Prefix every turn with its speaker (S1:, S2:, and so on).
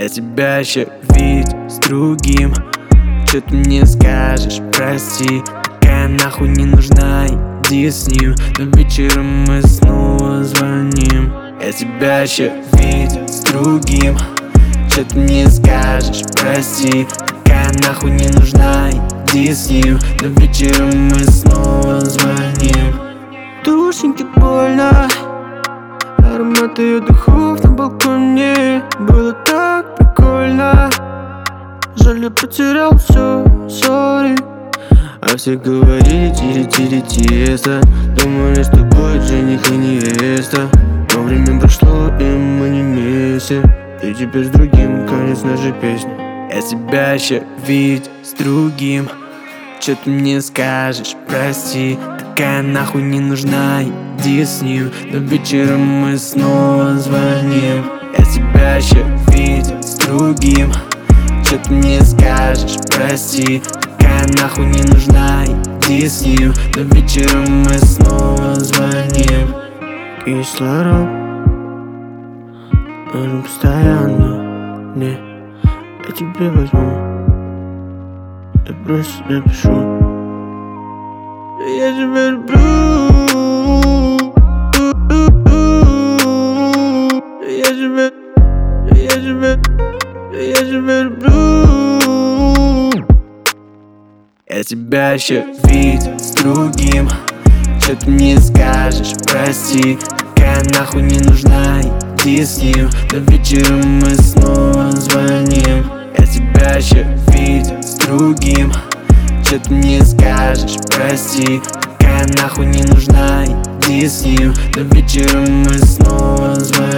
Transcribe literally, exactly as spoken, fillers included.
S1: Я тебя еще видеть с другим. Чё ты мне скажешь, прости. Такая нахуй не нужна, иди с ним. Но вечером мы снова звоним. Я тебя еще видеть с другим. Чё ты мне скажешь, прости. Такая нахуй не нужна, иди с ним. Но вечером мы снова звоним. Душеньки больно, аромат ее духов на балконе. Было так прикольно. Жаль, я потерял все, сори. А все говорили тири-тири тесто. Думали, что будет жених и невеста. Но время прошло, и мы не вместе. И теперь с другим конец нашей песни. Я тебя еще видеть с другим. Чё ты мне скажешь, прости. Такая нахуй не нужна, иди с ним. Но вечером мы снова звоним. Я тебя еще видеть с другим. Чё ты мне скажешь, прости. Такая нахуй не нужна, иди с ним. Но вечером мы снова звоним. Кислород нужен постоянно. Не, я тебе возьму. Я просто напишу. Я тебя люблю. Я тебя, я тебя, я тебя люблю. Я тебя еще видеть с другим. Чё ты мне скажешь, прости. Такая нахуй не нужна, иди с ним. Но вечером мы снова звоним. Я тебя еще видеть с другим. Чё ты мне скажешь, прости. Такая нахуй не нужна, иди с ним. Но вечером мы снова звоним.